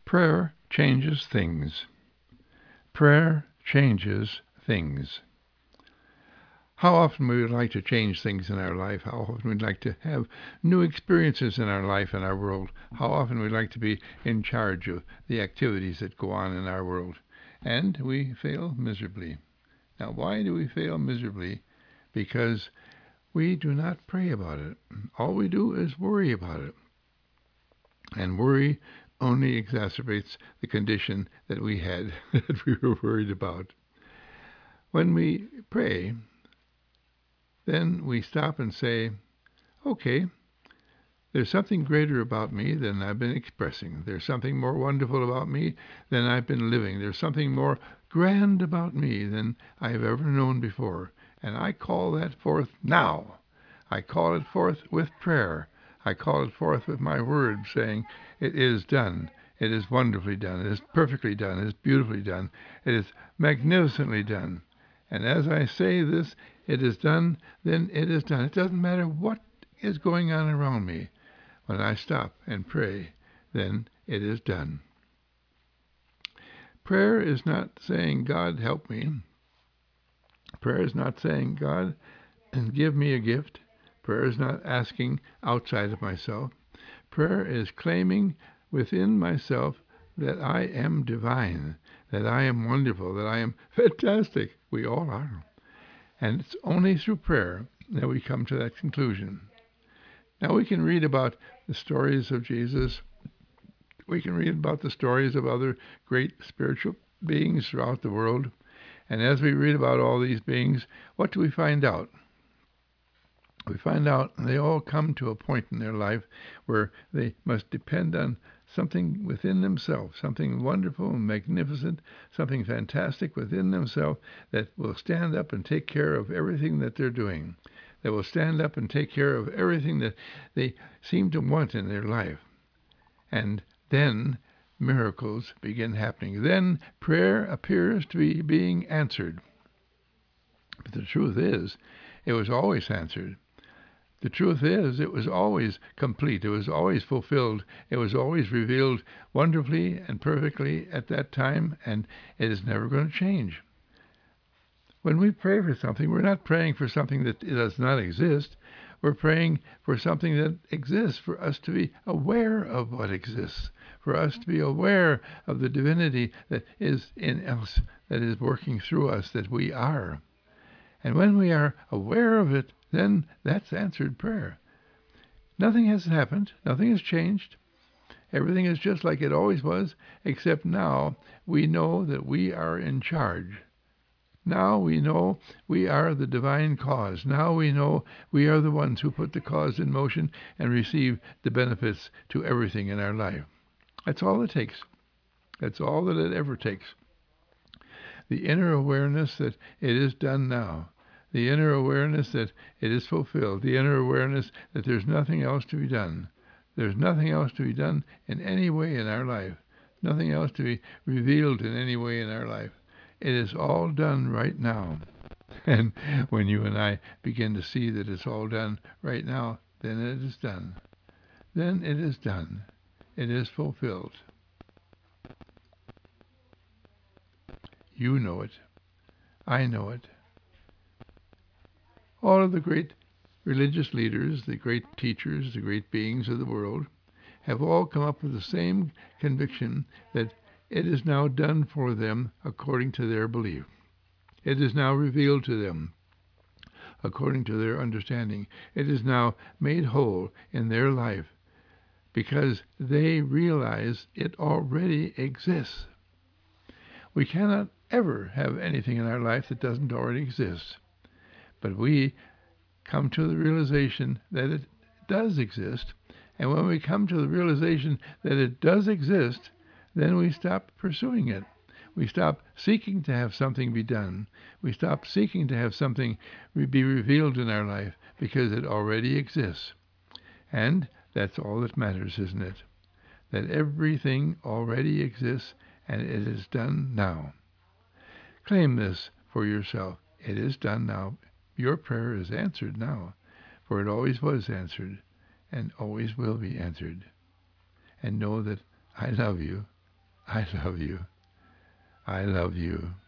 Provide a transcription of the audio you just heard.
Prayer changes things. Prayer changes things. How often we would like to change things in our life, how often we'd like to have new experiences in our life and our world, how often we'd like to be in charge of the activities that go on in our world. And we fail miserably. Now, why do we fail miserably? Because we do not pray about it. All we do is worry about it. And worry only exacerbates the condition that we had that we were worried about. When we pray, then we stop and say, okay, there's something greater about me than I've been expressing. There's something more wonderful about me than I've been living. There's something more grand about me than I have ever known before. And I call that forth now. I call it forth with prayer. I call it forth with my word, saying, it is done. It is wonderfully done. It is perfectly done. It is beautifully done. It is magnificently done. And as I say this, it is done, then it is done. It doesn't matter what is going on around me. When I stop and pray, then it is done. Prayer is not saying, God, help me. Prayer is not saying, God, and give me a gift. Prayer is not asking outside of myself. Prayer is claiming within myself that I am divine, that I am wonderful, that I am fantastic. We all are. And it's only through prayer that we come to that conclusion. Now we can read about the stories of Jesus. We can read about the stories of other great spiritual beings throughout the world. And as we read about all these beings, what do we find out? We find out they all come to a point in their life where they must depend on something within themselves, something wonderful and magnificent, something fantastic within themselves that will stand up and take care of everything that they're doing, that will stand up and take care of everything that they seem to want in their life. And then miracles begin happening. Then prayer appears to be being answered. But the truth is, it was always answered. The truth is, it was always complete. It was always fulfilled. It was always revealed wonderfully and perfectly at that time, and it is never going to change. When we pray for something, we're not praying for something that does not exist. We're praying for something that exists, for us to be aware of what exists, for us to be aware of the divinity that is in us, that is working through us, that we are. And when we are aware of it, then that's answered prayer. Nothing has happened. Nothing has changed. Everything is just like it always was, except now we know that we are in charge. Now we know we are the divine cause. Now we know we are the ones who put the cause in motion and receive the benefits to everything in our life. That's all it takes. That's all that it ever takes. The inner awareness that it is done now. The inner awareness that it is fulfilled, the inner awareness that there's nothing else to be done. There's nothing else to be done in any way in our life, nothing else to be revealed in any way in our life. It is all done right now. And when you and I begin to see that it's all done right now, then it is done. Then it is done. It is fulfilled. You know it. I know it. All of the great religious leaders, the great teachers, the great beings of the world, have all come up with the same conviction that it is now done for them according to their belief. It is now revealed to them according to their understanding. It is now made whole in their life because they realize it already exists. We cannot ever have anything in our life that doesn't already exist. But we come to the realization that it does exist. And when we come to the realization that it does exist, then we stop pursuing it. We stop seeking to have something be done. We stop seeking to have something be revealed in our life because it already exists. And that's all that matters, isn't it? That everything already exists and it is done now. Claim this for yourself. It is done now. Your prayer is answered now, for it always was answered and always will be answered. And know that I love you I love you. I love you.